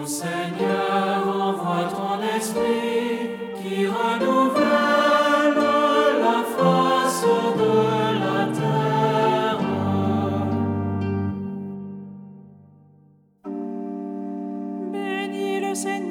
Seigneur, envoie ton esprit qui renouvelle la face de la terre. Bénis le Seigneur.